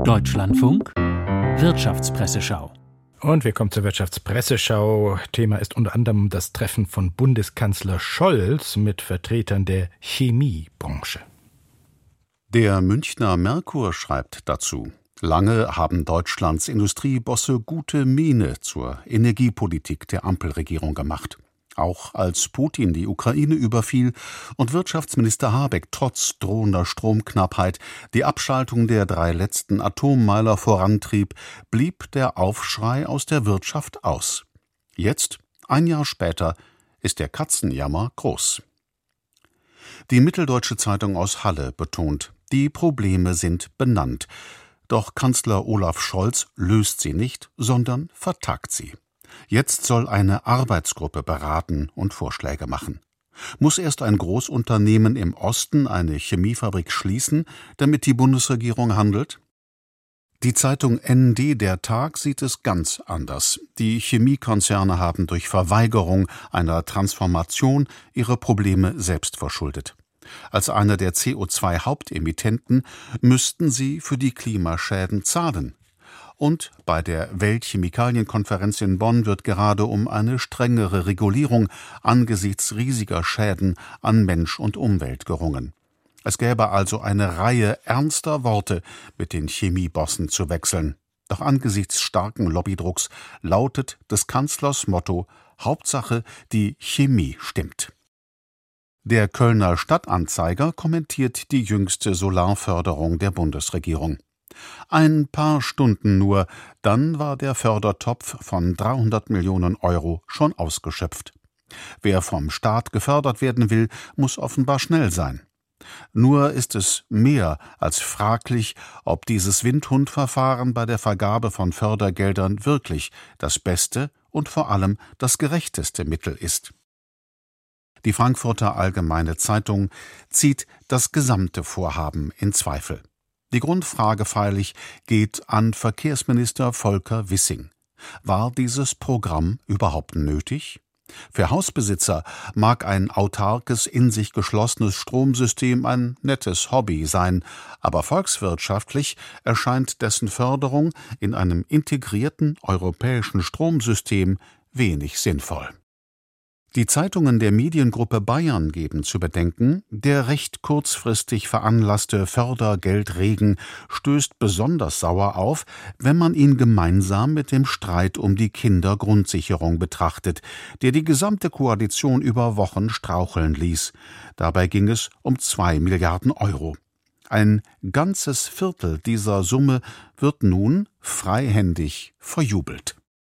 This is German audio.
Deutschlandfunk Wirtschaftspresseschau. Und wir kommen zur Wirtschaftspresseschau. Thema ist unter anderem das Treffen von Bundeskanzler Scholz mit Vertretern der Chemiebranche. Der Münchner Merkur schreibt dazu: Lange haben Deutschlands Industriebosse gute Miene zur Energiepolitik der Ampelregierung gemacht. Auch als Putin die Ukraine überfiel und Wirtschaftsminister Habeck trotz drohender Stromknappheit die Abschaltung der 3 letzten Atommeiler vorantrieb, blieb der Aufschrei aus der Wirtschaft aus. Jetzt, ein Jahr später, ist der Katzenjammer groß. Die Mitteldeutsche Zeitung aus Halle betont: Die Probleme sind benannt. Doch Kanzler Olaf Scholz löst sie nicht, sondern vertagt sie. Jetzt soll eine Arbeitsgruppe beraten und Vorschläge machen. Muss erst ein Großunternehmen im Osten eine Chemiefabrik schließen, damit die Bundesregierung handelt? Die Zeitung ND Der Tag sieht es ganz anders. Die Chemiekonzerne haben durch Verweigerung einer Transformation ihre Probleme selbst verschuldet. Als einer der CO2-Hauptemittenten müssten sie für die Klimaschäden zahlen. Und bei der Weltchemikalienkonferenz in Bonn wird gerade um eine strengere Regulierung angesichts riesiger Schäden an Mensch und Umwelt gerungen. Es gäbe also eine Reihe ernster Worte, mit den Chemiebossen zu wechseln. Doch angesichts starken Lobbydrucks lautet des Kanzlers Motto: Hauptsache, die Chemie stimmt. Der Kölner Stadtanzeiger kommentiert die jüngste Solarförderung der Bundesregierung. Ein paar Stunden nur, dann war der Fördertopf von 300 Millionen Euro schon ausgeschöpft. Wer vom Staat gefördert werden will, muss offenbar schnell sein. Nur ist es mehr als fraglich, ob dieses Windhundverfahren bei der Vergabe von Fördergeldern wirklich das beste und vor allem das gerechteste Mittel ist. Die Frankfurter Allgemeine Zeitung zieht das gesamte Vorhaben in Zweifel. Die Grundfrage freilich geht an Verkehrsminister Volker Wissing. War dieses Programm überhaupt nötig? Für Hausbesitzer mag ein autarkes, in sich geschlossenes Stromsystem ein nettes Hobby sein, aber volkswirtschaftlich erscheint dessen Förderung in einem integrierten europäischen Stromsystem wenig sinnvoll. Die Zeitungen der Mediengruppe Bayern geben zu bedenken, der recht kurzfristig veranlasste Fördergeldregen stößt besonders sauer auf, wenn man ihn gemeinsam mit dem Streit um die Kindergrundsicherung betrachtet, der die gesamte Koalition über Wochen straucheln ließ. Dabei ging es um 2 Milliarden Euro. Ein ganzes Viertel dieser Summe wird nun freihändig verjubelt.